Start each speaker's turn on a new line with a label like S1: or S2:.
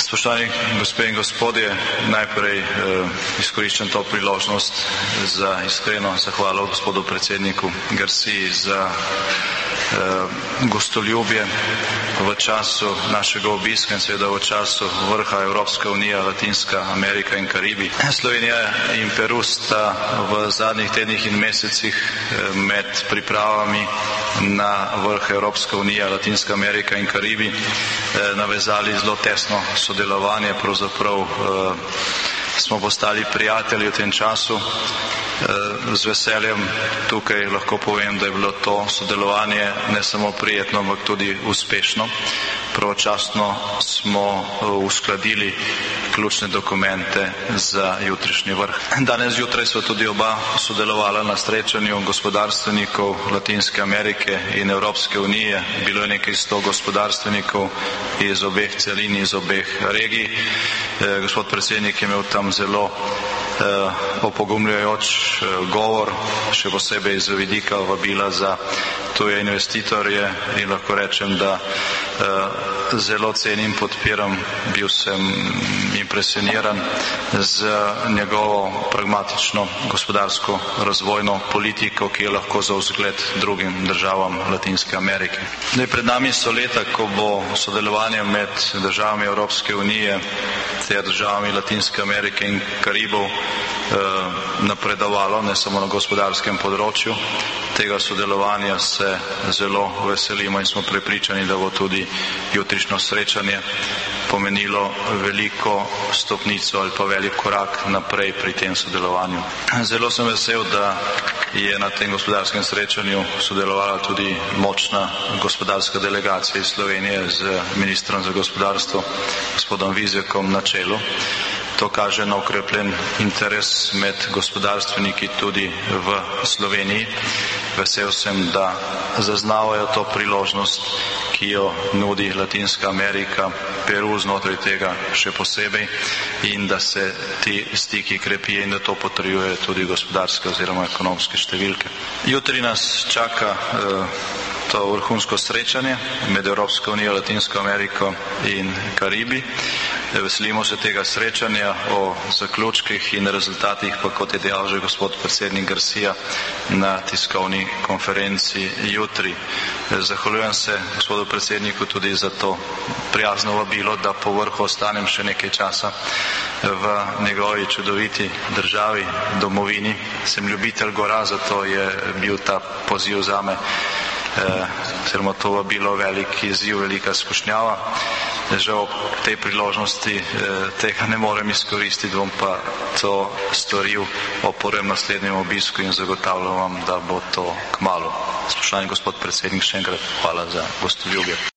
S1: Spoštovani gospe in gospodje, najprej izkoriščam to priložnost za iskreno zahvalo gospodu predsedniku Garciji za gostoljubje v času našega obiska in seveda v času vrha Evropska unija, Latinska Amerika in Karibi. Slovenija in Peru sta v zadnjih tednih in mesecih med pripravami na vrh Evropska unija, Latinska Amerika in Karibi navezali zelo tesno sodelovanje, pravzaprav smo postali prijatelji v tem času. Z veseljem tukaj lahko povem, da je bilo to sodelovanje ne samo prijetno, ampak tudi uspešno. Pravočasno smo uskladili ključne dokumente za jutrišnji vrh. Danes zjutraj so tudi oba sodelovala na srečanju gospodarstvenikov Latinske Amerike in Evropske unije. Bilo je nekaj 100 gospodarstvenikov iz obeh celin, iz obeh regij. Gospod predsednik je imel tam zelo opogumljajoč govor, še posebej z vidika vabila za tuje investitorje, in lahko rečem, da zelo cenim, podpiram, bil sem impresioniran z njegovo pragmatično gospodarsko razvojno politiko, ki je lahko za vzgled drugim državam Latinske Amerike. Pred nami so leta, ko bo sodelovanje med državami Evropske unije ter državami Latinske Amerike in Karibov napredovalo, ne samo na gospodarskem področju. Tega sodelovanja se zelo veselimo in smo prepričani, da bo tudi jutrišnjo srečanje pomenilo veliko stopnico ali pa velik korak naprej pri tem sodelovanju. Zelo sem vesel, da je na tem gospodarskem srečanju sodelovala tudi močna gospodarska delegacija iz Slovenije z ministrom za gospodarstvo, gospodom Vizjakom na čelu. To kaže na okrepljen interes med gospodarstveniki tudi v Sloveniji. Vesel sem, da zaznavajo to priložnost, ki jo nudi Latinska Amerika, Peru znotraj tega še posebej, in da se ti stiki krepijo in da to potrjuje tudi gospodarske oziroma ekonomske številke. Jutri nas čaka to vrhunsko srečanje med Evropsko unijo, Latinsko Ameriko in Karibi. Veselimo se tega srečanja, o zaključkih in rezultatih pa, kot je dejal že gospod predsednik Garcia na tiskovni konferenci jutri. Zahvaljujem se gospodu predsedniku tudi za to prijazno vabilo, da po vrhu ostanem še nekaj časa v njegovi čudoviti državi, domovini. Sem ljubitelj gora, zato je bil ta poziv zame, oziroma to vabilo, velik izziv, velika skušnjava. Žal ob tej priložnosti tega ne morem izkoristiti, bom pa to storil ob prvem naslednjem obisku in zagotavljam vam, da bo to kmalu. Spoštovani gospod predsednik, še enkrat hvala za gostoljubje.